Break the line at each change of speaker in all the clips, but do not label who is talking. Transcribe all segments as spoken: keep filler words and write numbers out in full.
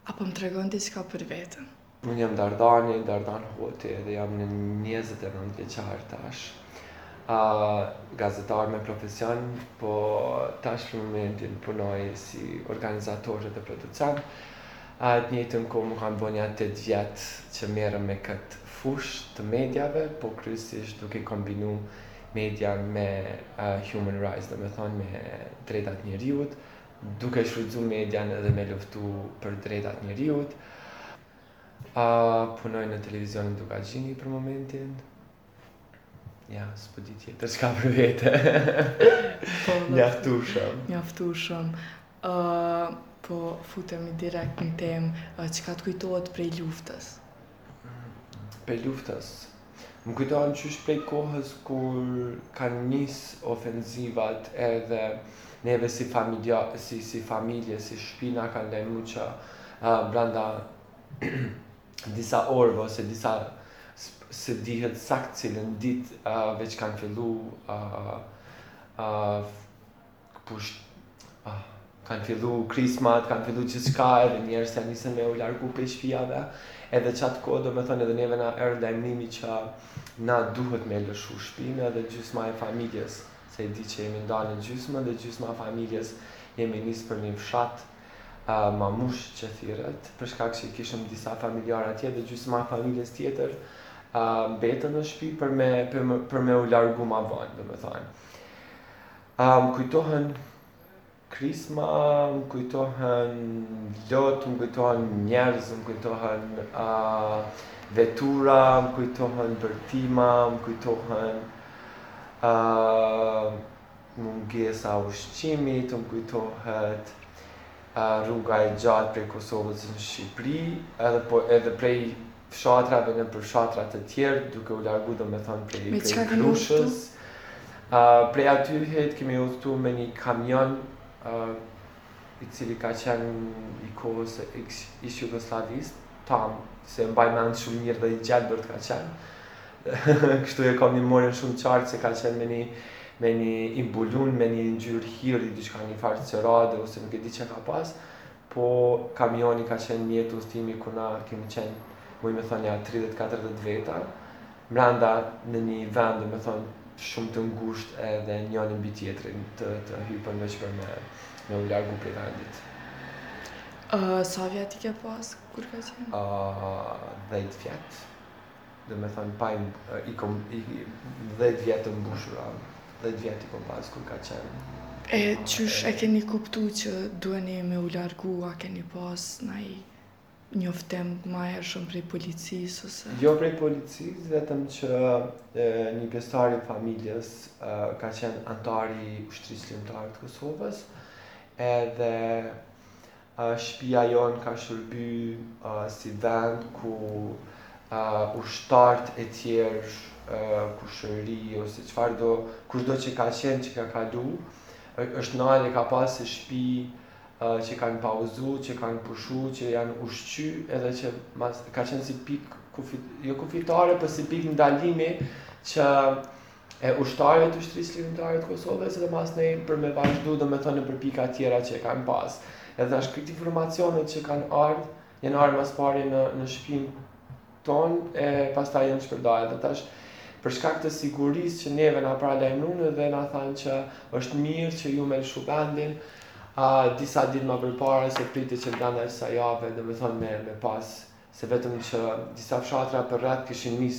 Apo më tregon diçka për veten?
Unë jam Dardani, Dardan Hoti dhe jam në njëzet e nëntë vjeçar tash. Uh, gazetar me profesion, po tash për momentin punoj si organizator dhe producent. Uh, të njëjtën kohë më kanë bënë tetë vjet që merrem me këtë fushë të mediave, po kryesisht duke kombinu media me uh, human rights, dhe me thonë me drejtat njeriut, duke shfrytzu median edhe me luftu për drejtat njeriut. Uh, punoj në televizionin Dukagjini për momentin. Ja, s'po di tjetër çka për vete.
Po,
Mjaftueshëm.
Mjaftueshëm. Uh, po futemi direkt në temë, uh, çka të kujtohet prej luftës?
Prej luftës. Më kujtohen qysh prej kohës kur kanë nis ofenzivat edhe neve si familja, si si familje, si shpina kanë lënë që uh, brenda disa orëve ose disa se dihet sakt cilën ditë uh, veç kanë fillu uh, uh, pusht, uh, kanë fillu krismat, kanë fillu gjithçka edhe njerëz janë nisën me u largu prej shtëpiave, edhe qatë kohë do me thonë edhe neve na erë lajmërimi që na duhet me lëshu shtëpinë edhe gjysma e familjes, se e di që jemi ndarë në gjysmë dhe gjysma e familjes jemi nisë për një fshat uh, mamush që thirret, për shkak që kishëm disa familjarë atje dhe gjysma e familjes tjetër Uh, betën në shtëpi për me, për me, për me u largu ma vonë, do me thonë. Uh, më kujtohen krisma, më kujtohen lot, më kujtohen njerëz, më kujtohen uh, vetura, më kujtohen bërtima, më kujtohen uh, mungesa ushqimit, më kujtohet uh, rruga e gjatë prej Kosovës në Shqipëri, edhe, po, edhe prej fshatrave në për fshatrat të tjerë, duke u largu do me thonë prej, prej Krushës. Uh, prej atyhet kemi udhëtu me një kamion uh, i cili ka qenë i kohës e ish Jugoslavist, tam, se mbaj mend shumë mirë dhe i gjelbër ka qenë. Kështu e kam një morën shumë qartë se ka qenë me një, me një imbulun, me një ngjyrë hiri, diçka një farë cerade ose nuk e di që ka pas, po kamioni ka qenë mjetë udhëtimi ku na kemi qenë muj me thonë ja tridhjetë katërdhjetë veta, mranda në një vend me thonë shumë të ngusht edhe njëri mbi tjetrin të, të hypën veç për me, me u largu prej vendit.
Uh, sa vjet i ke pas, kur ka qenë?
Uh, dhjetë vjet, dhe me thonë pa uh, i kom, i, dhjetë vjet të mbushura, dhjetë vjet i kom pas kur ka qenë.
E qysh e keni kuptu që duheni me u largu, a keni pas nai njoftim ma hershëm prej policisë ose?
Jo prej policisë, vetëm që e, një pjesëtar i familjes e, ka qenë antari i ushtrisë ligjore të Kosovës, edhe e, shtëpia jon ka shërby e, si vend ku e, ushtarët e tjerë, e, kushëri ose çfarë do, kushdo që ka qenë që ka kalu, është nale ka pas se shtëpi Uh, që kanë pauzu, që kanë pushu, që janë ushqy, edhe që mas, ka qenë si pik, kufit, jo kufitare, për si pik ndalimi që e ushtarëve të ushtrisë ligjore të Kosovës edhe mas ne për me vazhdu dhe me thonë për pika tjera që kanë pas. Edhe është këtë informacionet që kanë ardhë, janë ardhë mas pari në, në shtëpinë tonë, e pastaj janë shpërdarë. Dhe tash, për shkak të sigurisë që neve na pra lajmëruan dhe na thanë që është mirë që ju me lëshu vendin, Uh, disa ditë më përpara se priti që brenda disa jave, dhe me thonë me, me pas, se vetëm që disa fshatra për rreth kishin nis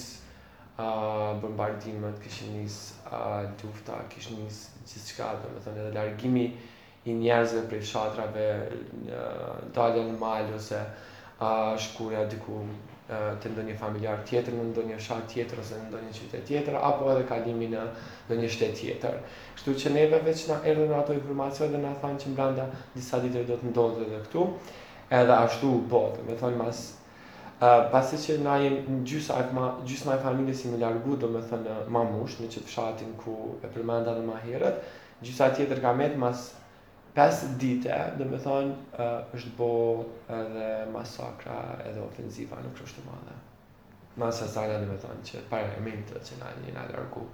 uh, bombardimet, kishin nis uh, lufta, kishin nis gjithçka, dhe me thonë edhe largimi i njerëzve prej fshatrave, uh, dalja në mal ose uh, shkuja diku uh, të ndonjë familjar tjetër, në ndonjë fshat tjetër ose në ndonjë qytet tjetër, apo edhe kalimi në ndonjë shtet tjetër. Kështu që neve veç na erdhën ato informacione dhe na thanë që mbranda disa ditëve do të ndodhte edhe këtu, edhe ashtu u bë, me thonë mas uh, pasi që na jem gjysma gjysma e familjes jemi largu, do me thënë mamush në qëtë fshatin ku e përmenda në ma herët, gjysa tjetër ka met mas pesë dite, do me thonë uh, është bo edhe masakra edhe ofenziva në Krushtë të Madhe. Mas asajna do me thonë që paramentet që na jena largu.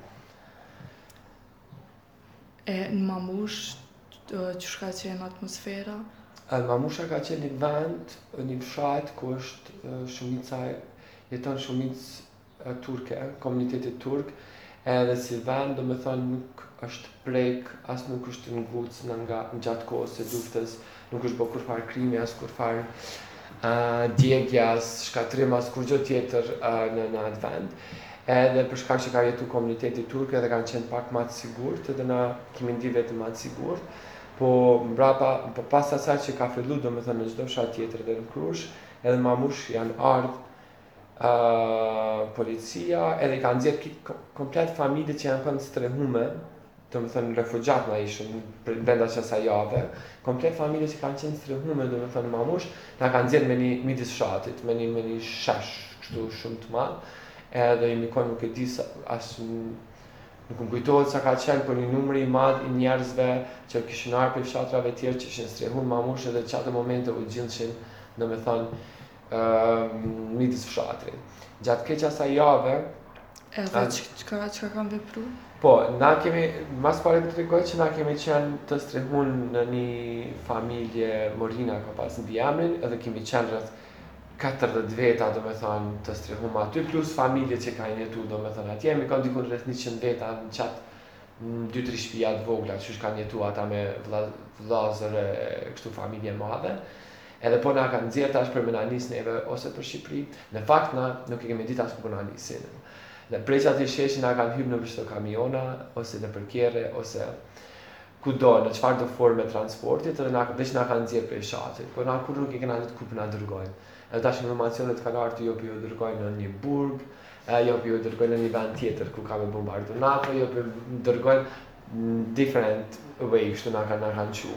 E në mamush, që shka qenë atmosfera?
Mamusha ka qenë një vend, një fshat ku është shumica, jeton shumicë turke, komuniteti turk, edhe si vend do me thonë nuk është prek, as nuk është ngucë nga gjatë kohës së luftës, nuk është bërë kurfar krimi, as kurfar uh, djegja, as shkatrim, as kur gjë tjetër uh, në, në atë vend. Edhe për shkak që ka jetu komuniteti turk edhe kanë qenë pak më të sigurt, edhe na kemi ndi vetëm më të sigurt. Po mbrapa, po pas asaj që ka fillu, do me thënë në çdo fshat tjetër dhe në Krush, edhe mamush janë ardhur uh, policia, edhe i kanë nxjerrë komplet familje që janë kënë strehume, do me thënë refugjat na ishën brenda kësaj jave, komplet familje që kanë qenë strehume, do me thënë mamush, na kanë nxjerrë me një midis fshatit, me një me një shesh kështu shumë të madh, edhe i mikon nuk e di sa as nuk më kujtohet sa ka qenë, për një numër i madh i njerëzve që kishin ardhur prej fshatrave tjerë që ishin strehun mamush edhe që atë momente u gjendeshin, do me thonë, uh, midis fshatrit. Gjatë keq asaj jave,
edhe çka çka kanë vepruar?
Po, na kemi, mas pare të tregoj që na kemi qenë të strehun në një familje Morina ka pas në emrin, edhe kemi qenë rreth katërdhjetë veta, do me thonë, të strehum aty, plus familje që kanë jetu, do me thonë, atje, mi kanë dikun rreth njëqind veta në qatë dy tre shtëpia të vogla, që kanë jetu ata me vla, vllazër e kështu familje madhe. Edhe po na kanë nxjerrë tash për me na nis neve ose për Shqipëri. Në fakt na nuk e kemi ditë as ku po na nisin. Dhe prej atij sheshi na kanë hyrë në çdo kamiona ose në përkjerre ose kudo, në çfarë do forme transportit, edhe na veç na kanë nxjerrë prej fshatit. Po na kur nuk e kena ditë ku po na dërgojnë. Edhe tash informacionet kanë ardhur jo po ju dërgojnë në një burg, jo po ju dërgojnë në një vend tjetër ku ka me bombardu NATO, jo po dërgojnë different way, kështu na kanë na kanë qu.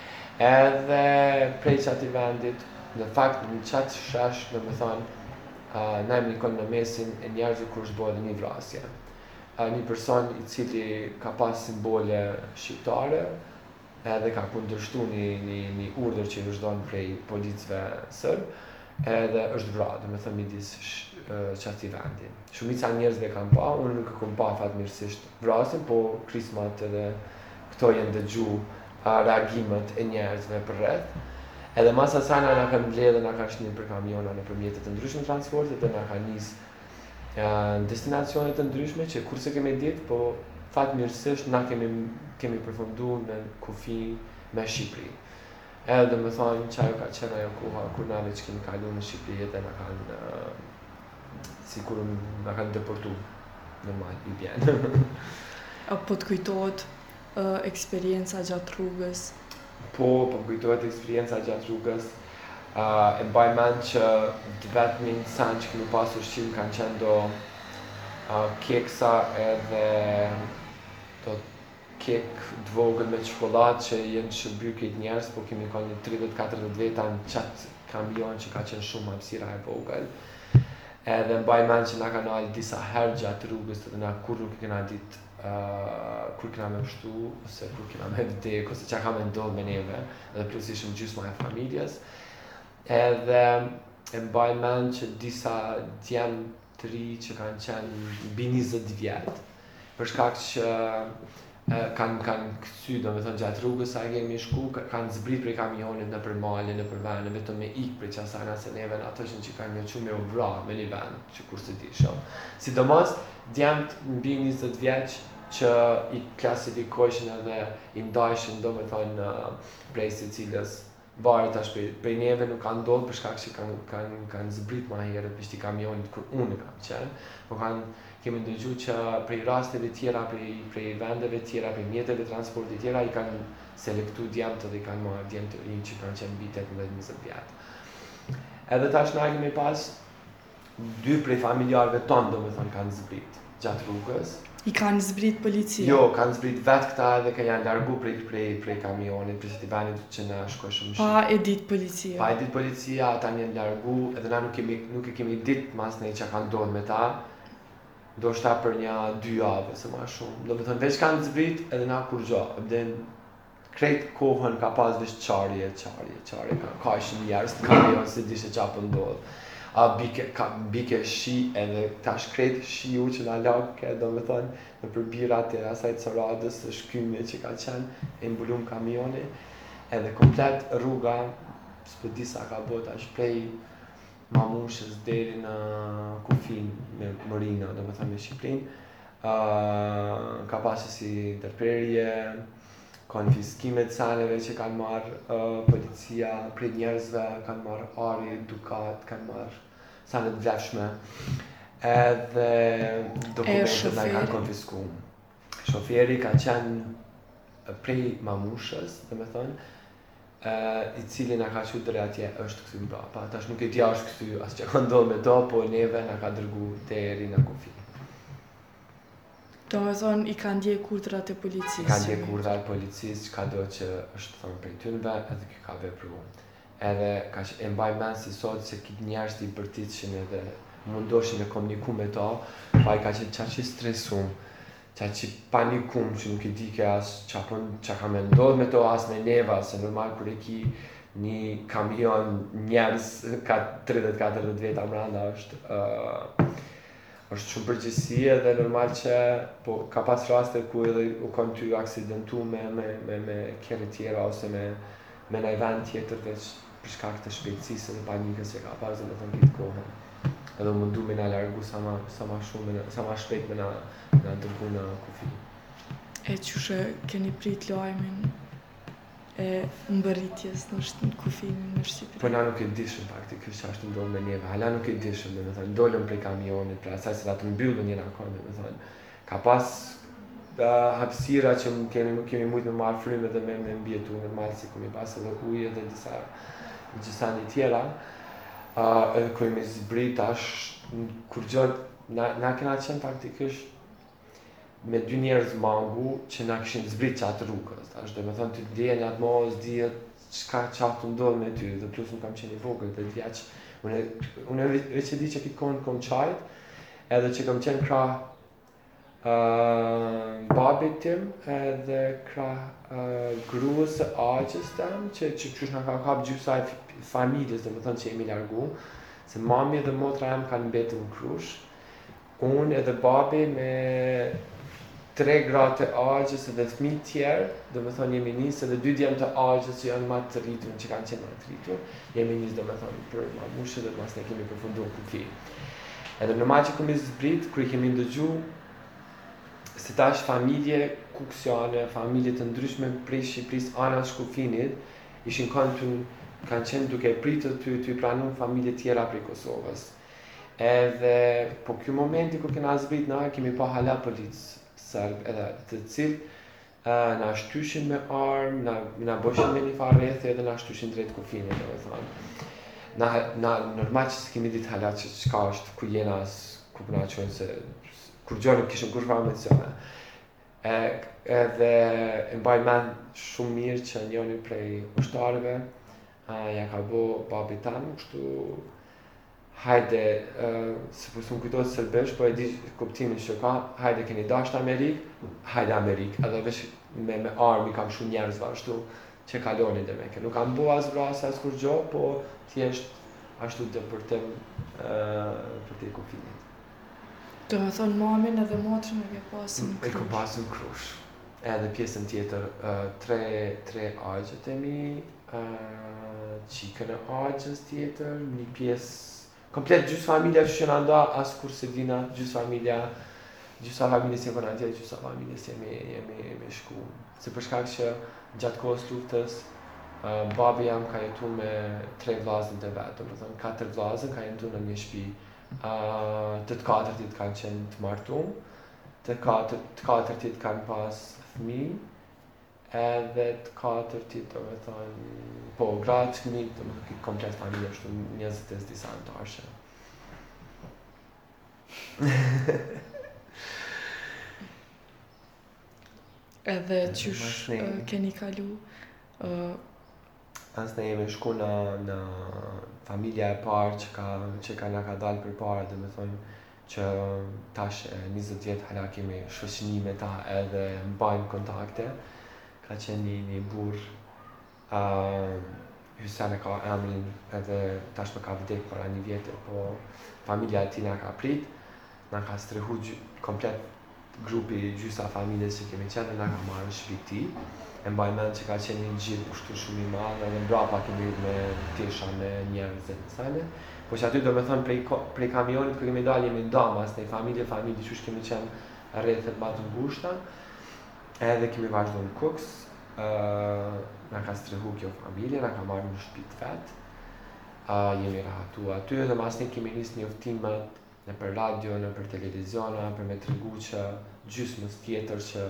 Edhe prej qati vendit, në fakt në qatë shesh, do me thonë, uh, na jemi nikon në mesin e njerëzve kur është bëhet një vrasje. Uh, një person i cili ka pas simbole shqiptare, edhe ka kundërshtu një, një, një urdhër që i është dhënë prej policëve sërb, edhe është vrarë, do me thënë midis qati vendi. Shumica njerëzve kanë pa, unë nuk e kam pa fatmirësisht vrasin, po krismat edhe këto janë dëgju uh, reagimet e njerëzve për rreth. Edhe mas asaj na kanë mbledhur, na kanë shënuar për kamiona në mjete të ndryshme transportit, dhe na kanë nis uh, në destinacione të ndryshme që kurse kemi ditë, po fatmirësisht na kemi kemi përfunduar në kufi me Shqipëri. Edhe me thonë që ajo ka qenë ajo koha kur na veç kemi kaluar në Shqipëri dhe na kanë uh, sikur na kanë deportu normal i bjen.
Apo të kujtohet uh, eksperienca gjatë rrugës?
Po, po kujtohet eksperienca gjatë rrugës. Uh, e mbaj mend që të vetmin sen që kemi pasur ushqim kanë qenë do uh, keksa edhe do kek të vogël me çokoladë që jenë shërbyer këtë njerëz, po kemi kanë një tridhjetë katërdhjetë veta në qatë kamion që ka qenë shumë hapësira e vogël. Edhe mbaj mend që na kanë dalë disa herë gjatë rrugës dhe na kur nuk kena ditë uh, kur kena me pështu, ose kur kena me vdek, ose që ka me ndodhë me neve, edhe plus ishëm gjysma e familjes. Edhe e mbaj mend që disa djemë të ri që kanë qenë mbi njëzet vjetë, për shkak që kanë kanë kthy, do me thënë gjatë rrugës sa kemi shku, kanë zbrit prej kamionit në për male, në për vene, vetëm me ik prej qasajna se neve në ato që kanë një qume u vra me një vend, që kur se di shumë. Sidomos, djemët mbi njëzet vjeq që i klasifikojshin edhe i ndajshin, do me thënë prej se cilës varet tash prej, prej neve nuk kanë ndodhë për shkak që kanë kanë kanë zbrit ma herët pishti kamionit kur unë kam qenë, po kanë kemi ndëgju që prej rasteve tjera, prej, prej vendeve tjera, prej mjeteve transportit tjera, i kanë selektu djemët dhe i kanë marrë djemë të rinjë që kanë qenë mbi tetëmbëdhjetë njëzet vjetë. Edhe tash na kemi pas dy prej familjarëve tonë, do me thonë, kanë zbrit gjatë rrugës.
I kanë zbrit policia?
Jo, kanë zbrit vetë këta edhe ka janë largu prej, prej, prej kamionit, prej qëti venit që na shkoj shumë shumë.
Pa e dit policia? Pa
e dit policia, ata janë largu, edhe na nuk, kemi, nuk e kemi dit mas ne që kanë ndodhur me ta, do shta për një dy javë, se ma shumë. Do me thënë, veç kanë zbrit edhe na kur gjo, dhe krejt kohën ka pas veç qarje, qarje, qarje, ka, ka ishin njerës të kamion se dishe qa për ndodhë. A bike, ka, bike shi edhe tash krejt shiu që na lake, do me thonë, në përbirat e asaj coradës të shkymi që ka qenë, e mbulum kamioni. edhe komplet rruga, s'po di sa ka bot tash prej Mamushës deri në kufin me Morina, do me thënë me Shqipërinë, uh, ka pasur si ndërprerje, konfiskime të saneve që kanë marrë uh, policia prej njerëzve, kanë marrë ari, dukat, kanë marrë sane të vlefshme, edhe dokumentet na i kanë konfiskuar. Shoferi ka qenë prej Mamushës, do me thënë, Uh, i cili na ka qut deri atje është kthy mbrapa. Tash nuk e di a është kthy as që ka ndodhur me do, po neve na ka dërgu deri në kufi.
Do me thonë i kanë ndjek urdhrat e policisë.
Kanë ndjek urdhrat e policisë, çka do që është thonë prej tyre, edhe ky ka vepruar. Edhe ka që e mbaj mend si sot se këtë njerëz i bërtitshin edhe mundoshin me komuniku me to, pa i ka qenë çaq i stresum. Qa që panikum që nuk i di ke as qa, qa ka me ndodh me to as me neva, se normal kur e ki një kamion njerës ka tridhjetë katërdhjetë veta mranda është uh, është shumë përgjithësi edhe normal që po ka pas raste ku edhe u kanë ty aksidentu me, me, me, me kjerë tjera ose me, me në event tjetër veç për shkak të shpejtësisë dhe panikës që ka pas dhe me thënë kitë kohën. Edhe mundu me na largu sa ma, sa ma shumë, sa ma shpejt me na, na dërgu në kufi.
E qyshe keni prit lajmin e mbërritjes në, në kufimin në Shqipëri?
Po na nuk e dishëm faktikisht që ashtë ndodhë me neve, hala nuk e dishëm, dhe me thënë, dolëm prej kamionit, pra asaj se da të mbyllën njëra kohë, dhe me thënë, ka pas uh, hapësira që kemi, kemi mujtë me marrë fryme dhe me, me mbjetu, normal si kemi pas edhe uje dhe disa gjësani tjera. Uh, edhe kur me zbrit tash, kur gjot, na, na kena qenë faktikisht me dy njerëz mangu që na kishin zbrit qatë rrugës, tash dhe me thënë ty djenja atë mos, dihet çka qatë të ndodh me ty, dhe plus nuk kam qenë i vogël dhe vjeç, unë unë veç e di që kitë kohën kom qajt, edhe që kam qenë krah uh, babit tim, edhe krah uh, gruës së aqës tem, që që qysh na ka kap gjysa e familjes, dhe me thënë që jemi largu, se mami dhe motra jam kanë mbetur në Krush, unë edhe babi me tre gratë të aqës edhe fëmijë tjerë, dhe me thënë jemi nisë edhe dy djemë të aqës që janë ma të rritur, që kanë qenë ma të rritur, jemi nisë dhe me thënë për Mamushë dhe mas ne kemi përfundu në kufi. Edhe normal që kemi zbrit, kër i kemi ndëgju, se tash familje kuksiane, familje të ndryshme prej Shqipërisë anas Kufinit, ishin kanë të kanë qenë duke pritur ty ty pranu familje tjera prej Kosovës. Edhe po ky momenti kur kena zbrit na kemi pa hala policë serb edhe të cilë uh, na shtyshin me armë, na na bëshin me një farë rrethi edhe na shtyshin drejt kufinit, domethënë. Na na normal që s'kemi ditë hala që çka është ku jena as ku na çojnë se kur gjë nuk kishim kur farë mencione. E edhe e mbaj mend shumë mirë që njëri prej ushtarëve Uh, ja ka bo babi tanë, kështu hajde, uh, se po s'm kujtohet serbisht, po e di kuptimin që ka, hajde keni dashtë Amerikë, hajde Amerikë, edhe vesh me, me armi kam shumë njerëzve ashtu që kaloni dhe meke. Nuk kam bo as vrasë as kur gjo, po thjesht ashtu depërtim uh, për te kufinit.
Do me thonë mamin edhe motrën e ke pasën në
Krush? E ke pasën në Krush. Edhe pjesën tjetër, uh, tre, tre agjet e mi, uh, qikën e aqës tjetër, një pjesë, komplet gjysë familja që që nda, as kur se dina gjysë familja, gjysa familjes jemi në atje, gjysa familjes jemi, jemi me shku. Se për shkak që gjatë kohës luftës, uh, babi jam ka jetu me tre vllazën të vetë, më thënë katër vllazën ka jetu në një shtëpi, uh, të të katërtit kanë qenë të martuar, të katër, të katërtit kanë pas fëmijë, edhe të katërtit, do me thënë, po, gratë, fëmijë, do me thënë, komplet familje, është njëzet e disa antarëshe.
Edhe qysh uh, keni kalu? Uh,
As ne jemi shku në, në familja e parë që ka, që ka nga ka dalë për parë, dhe me thonë që tash njëzet vjetë hala kemi shoqëni me ta edhe mbajnë kontakte. Ka qenë një, një burë, uh, Hysen e ka emrin edhe tash me ka vdek para një vjetë, po familja e ti nga ka prit, nga ka strehu komplet grupi gjysa familjes që kemi qenë, nga ka marrë shpiti. e mbaj mend që ka qenë një gjirë kushtu shumë i madh, edhe mbrapa kemi hyrë me tisha me njerëz e sale. Po që aty do me thonë prej, prej kamionit kër kemi dalë jemi damas, në familje, familje, qysh kemi qenë rrethet ma të ngushta. Edhe kemi vazhdu në Kuks, uh, na ka strehu kjo familje, na ka marrë në shtëpi të vet. Uh, jemi rahatu aty dhe mas një kemi nis njoftimet në për radio, në për televiziona, për me tregu që gjysmës tjetër që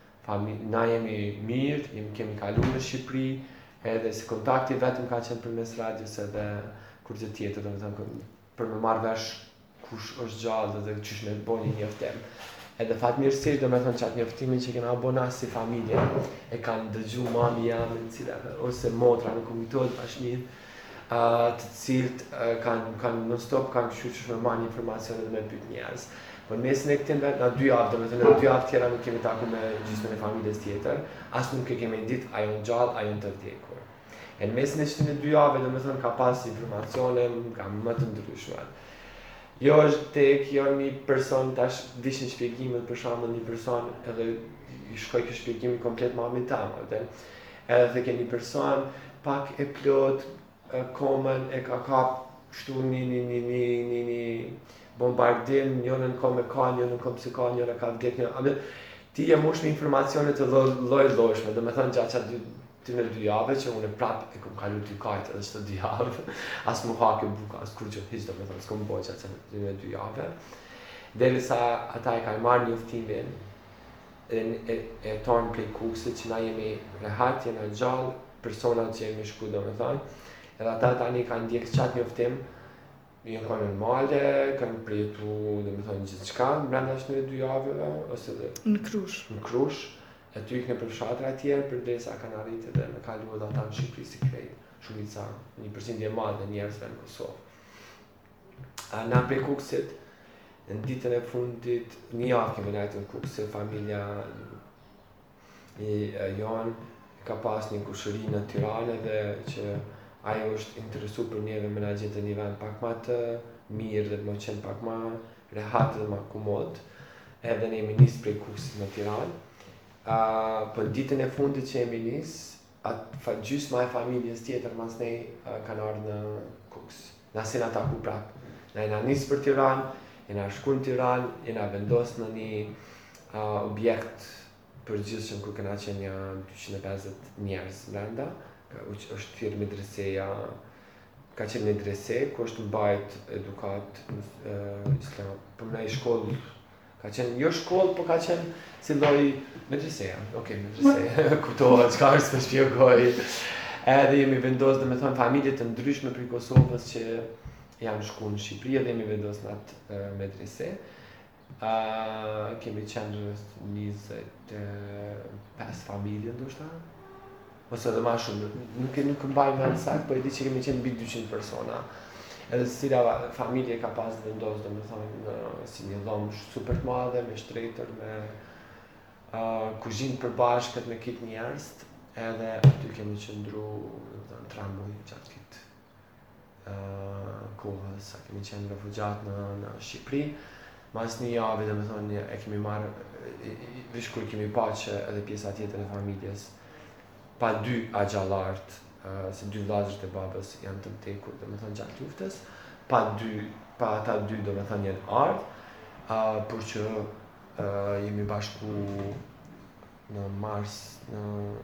na jemi mirë, jemi kemi kalu në Shqipëri, edhe se kontakti vetëm ka qenë përmes radios edhe kur gjë tjetër, do të thënë për me marrë vesh kush është gjallë dhe qysh me bo një njoftim. Edhe fatmirësisht do me thënë që atë njoftimin që kena bona si familje, e kanë dëgju mami jam, ose motra në komitot bashkëmirë, uh, të cilët uh, kanë kan non-stop kanë këshu që me marrë një informacione dhe me pyet njerëz. Por mesin e këtim vetë, na dy javë, do me thënë, në dy javë tjera nuk kemi taku me gjysmën e familjes tjetër, as nuk e kemi ditë ajo në gjallë, ajo në të vdekur. E në mesin e qëtën e dy javë, do me thënë, ka pas informacione, ka më të ndryshme. Jo është tek, jo një person, tash dishin shpjegimet, për shembull një person, edhe i shkoj kë shpjegimi komplet mamit tam, edhe edhe ke një person, pak e plot, komen, e ka kap, shtu një, një, një, një, një, një, bombardim, njënën kom e ka, njënën kom si ka, njënën ka vdek, njënën... Ti e mush me informacione të loj-lojshme, dhe me thënë gjatë qatë ty në dy jave, që unë prap e kom kalu dy kajtë edhe qëtë dy jave, as mu hake buka, as kur që hiq, do me thënë, s'kom boj qatë ty në dy jave. Deri sa ata e ka marrë njoftimin, e, e, e tonë prej Kuksit, që na jemi rehat, jena gjallë, personat që jemi shku, do me thënë, edhe ata tani kanë ndjekë qatë njoftim, Jënë kanë në male, kanë pritu, dhe me thonë gjithë qka, brenda është në dy javëve, ose dhe...
Në Krush.
Në Krush, e ty këne për fshatra tjerë, për dhe sa kanë arritë dhe me kalu edhe ata në Shqipëri si krejtë, shumica, një përqindje madhe njerëzve në Kosovë. Na prej Kuksit, në ditën e fundit, një javë kemi najtë në Kuksit, familja i jonë, ka pas një kushëri në Tirane dhe që ajo është interesu për njeve me na gjetë një vend pak ma të mirë dhe të më qenë pak ma rehat dhe ma komod, edhe ne jemi nis prej Kuksit në Tiranë. Uh, për ditën e fundit që jemi nis, atë gjysma e familjes tjetër mas ne uh, kanë ardhë në Kuks. Na se na taku prap. Na jena nis për Tiranë, jena shku në Tiranë, jena vendos në një uh, objekt për gjithshëm ku kena qenë një dyqind e pesëdhjetë njerëz brenda. është thirrë medreseja, ka qenë medrese, ku është mbajt edukat islam, për mëna i shkollë, ka qenë, jo shkollë, po ka qenë si lloj medreseja, okej, medreseja, kuptohet çka është të shpjegoj. Edhe jemi vendos, dhe me thonë, familje të ndryshme për Kosovës që janë shku në Shqipëri, edhe jemi vendos në atë medrese. Uh, kemi qenë njëzet e pesë familje, ndoshta, ose edhe ma shumë, nuk e nuk mbaj me në sakt, po e di që kemi qenë mbi dyqind persona. Edhe cila familje ka pas vendos, dhe me thonë, si një dhomë super të madhe, me shtretër, me uh, kuzhinë përbashkët me kitë njerëz, edhe aty kemi qëndru në trambuj gjatë kitë uh, kohës, sa kemi qenë refugjat në, në Shqipëri. Mas një javë, dhe me thonë, e kemi marrë, vish kur kemi pa që edhe pjesa tjetër e familjes, pa dy agjallartë, uh, se dy vllazërit e babës janë të vdekur, do me thënë gjatë luftës, pa dy, pa ata dy do me thënë janë ardhë, uh, por që uh, jemi bashku në mars, në...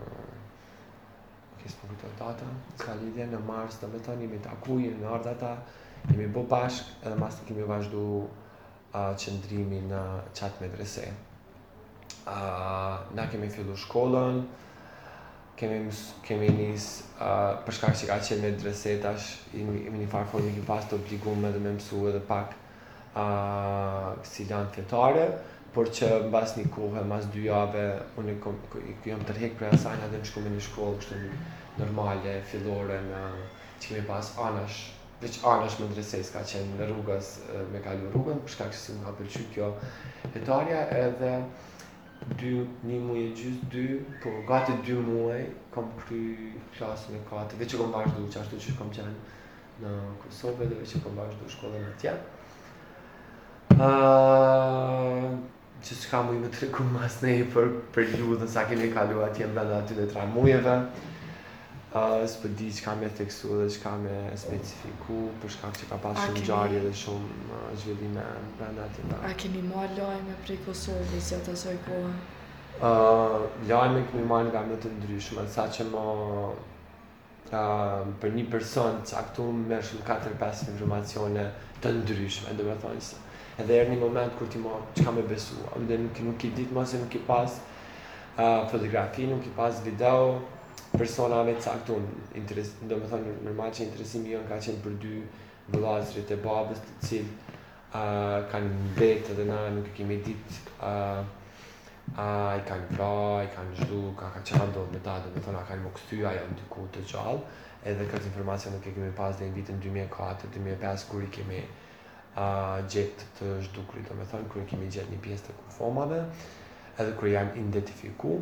Kësë për këtë data, s'ka lidhje, në mars do me thënë jemi taku, jemi ardhë ata, jemi bo bashkë, edhe mas të kemi vazhdu uh, qëndrimi në qatë medrese. Uh, na kemi fillu shkollën, kemi, kemi nis, uh, për shkak që ka qenë medrese tash, jemi një farë formë kemi pas të obligume dhe me mësu edhe pak uh, si lanë fetare, por që mbas një kohë, mbas dy jave, unë jam tërhek për asaj, edhe në shku me një shkollë kështu normale, fillore, në, që kemi pas anash, veç anash medreses ka qenë në rrugës, me kalu rrugën, për shkak që si më ka pëlqy kjo fetarja, edhe dy, një muaj e gjys, dy, po gati dy muaj kom kry klasën e katër, veç që kom vazhdu që ashtu që kom qenë në Kosovë dhe veç që kom vazhdu shkollën atje. Uh, që s'ka mu i me tregu mas nej për periudhën sa kemi kalu atje brenda aty dhe tre mujeve. Uh, s'po di çka me tekstu dhe çka me specifiku, për shkak që ka pas
A
shumë
keni-
ngjarje dhe shumë uh, zhvillime brenda atje.
A keni marrë lajme prej Kosovës gjatë asaj kohe?
Uh, lajme kemi marrë nga më të ndryshme, sa që më uh, për një person caktuar merr shumë katër pesë informacione të ndryshme, do të thonë se edhe erë një moment kur ti mo çka me besu, dhe nuk, nuk i ditë më se nuk i pas uh, fotografi, nuk i pas video, personave caktuar, interes, do të thonë normal që interesimi jon ka qenë për dy vëllazërit e babës të cilë uh, kanë mbet edhe na nuk e kemi ditë uh, uh, i kanë vra, i kanë zhdu, ka ka qa ndodhë me ta, do të thonë a kanë më kështy ajo diku të gjallë, edhe këtë informacion nuk e kemi pas dhe në vitin dy mijë e katër dy mijë e pesë kur i kemi uh, gjetë të zhdukrit, do të thonë kur i kemi gjetë një pjesë të kufomave, edhe kur janë identifiku.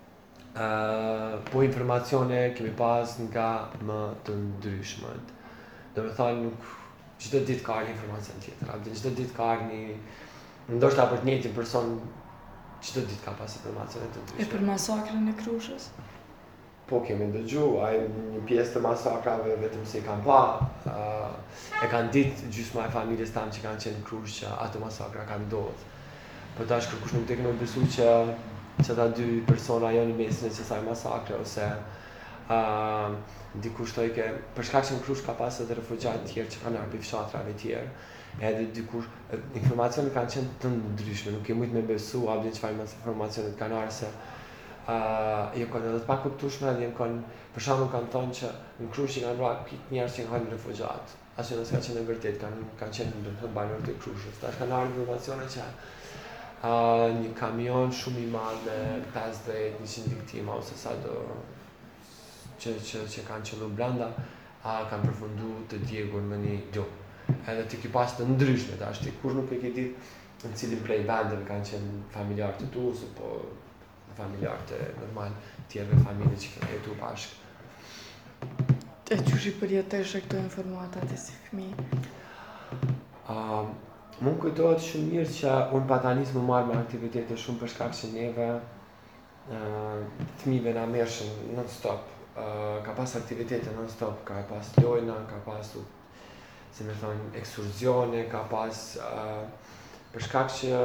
Uh, po informacione kemi pas nga më të ndryshmet. Do me thonë nuk çdo ditë ka një informacion tjetër, apo çdo ditë ka një ndoshta për të njëjtin person çdo ditë ka pas informacione të
E
ndryshme.
për masakrën e Krushës?
Po kemi ndëgju, ai një pjesë të masakrave vetëm se i kanë pa, uh, e kanë ditë gjysma e familjes tanë që kanë qenë në Krushë që ato masakra kanë ndodhur. Po tash kërkush nuk tek në besu që që ta dy persona janë në mesin e kësaj masakre ose uh, dikush thoi ke për shkak që në Krushë ka pas edhe refugjatë tjerë që kanë ardhur fshatrave tjerë, edhe dikush informacionet kanë qenë të ndryshme, nuk e mujt me besu apo çfarë informacionet kanë ardhur se uh, jo kanë edhe të pakuptueshme, edhe kanë për shembull kanë thonë që në Krushë kanë vrarë pikë njerëz që kanë refugjatë. Asnjë nuk ka qenë e vërtetë, kanë kanë qenë domethënë banorë të Krushës. Tash kanë ardhur informacione që Uh, një kamion shumë i madh me pesëdhjetë njëqind viktima ose sa do që, që, që kanë qëllu brenda, uh, kanë përfundu të djegur në një gjumë. Edhe të ki pas të ndryshme tash, ti kur nuk e ke ditë në cilin prej vendeve kanë qenë familjarë të tu, ose po familjarë të normal tjerëve familje që kanë jetu bashkë.
E qysh i përjetesh e këto informata ti si fëmijë?
Uh, Mund kujtohet shumë mirë që unë pa tani më marrë me aktivitete shumë për shkak që neve uh, fëmijëve na merrshin non stop. Uh, ka pas aktivitete non stop, ka pas lojna, ka pas si më thon ekskursione, ka pas uh, për shkak që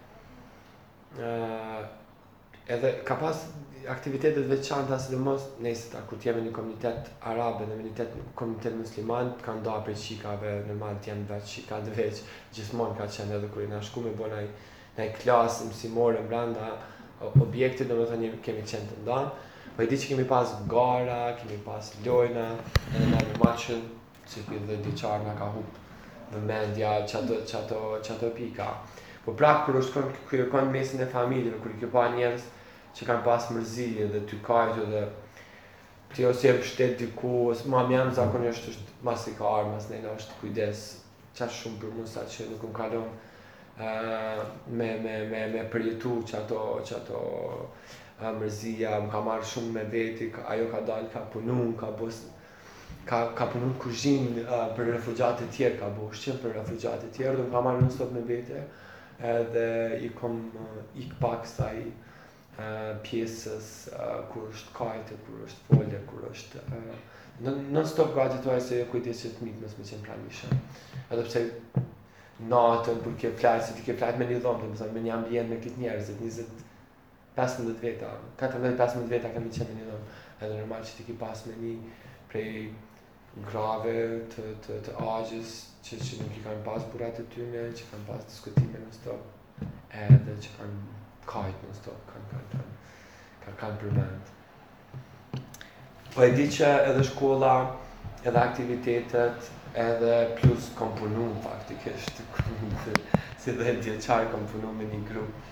uh, edhe ka pas aktivitete të veçanta, sidomos nëse ta kur jemi në komunitet arabe, në komunitet komunitet musliman, kanë ndarë prej shikave, normal të janë vetë shika të veç, gjithmonë ka qenë edhe kur na shku me bo naj, naj klasë mësimore brenda objekte, domethënë kemi qenë të ndarë. Po e di që kemi pas gara, kemi pas lojna, edhe na në maqën, që ky dhe diçar na ka hub vëmendja çato çato çato pika. Po pra kur shkon kur kanë mesin e familjeve, kur i ke pa njerëz që kanë pas mërzi edhe ty kajtu dhe ti ose e pështet diku, ose ma mjam zakonisht është mas i ka arë, mas nejna është kujdes qash shumë për mu sa që nuk më kalon uh, me, me, me, me përjetu që ato, që ato uh, mërzia, më ka marrë shumë me veti, ka, ajo ka dalë, ka punu, ka bos, ka, ka punu në kuzhinë uh, për refugjatë tjerë, ka bo ushqim për refugjatë tjerë, dhe më ka marrë në stop me vete, edhe i kom uh, ik pak saj Uh, pjesës uh, kur është kajtë, kur është folje, kur është uh, non stop gati tuaj se kujdes që të mitë mësë me qenë pranishëm. Edhe pse natën, kur ke flasë, se ti ke flasë me një dhomë, dhe me një ambient me këtë njerëzit, njëzet pesëmbëdhjetë veta, katërmbëdhjetë pesëmbëdhjetë veta kemi qenë me një dhomë. Edhe normal që ti ki pas me një prej grave të, të, të agjës, që, që nuk i kanë pas burat e tyne, që kanë pas diskutime në stop, edhe që kanë kajtë në stop, kanë kanë kanë kanë kanë përmend. Po e di që edhe shkolla, edhe aktivitetet, edhe plus kom punu faktikisht, si dhe djeqar kom punu me një grup.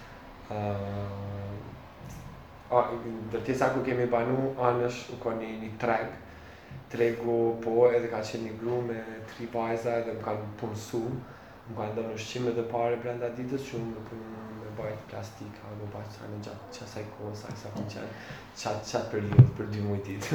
Uh, Dërtisa ku kemi banu, anësh u ka një, një treg, tregu po edhe ka qenë një gru me tri vajza edhe më kanë punësu, më kanë dhënë ushqime dhe pare brenda ditës që unë më punu me bajt plastika, me bajt sa në gjatë qasaj kohë, sa kësa kun qenë qatë qatë periud për dy mujtit.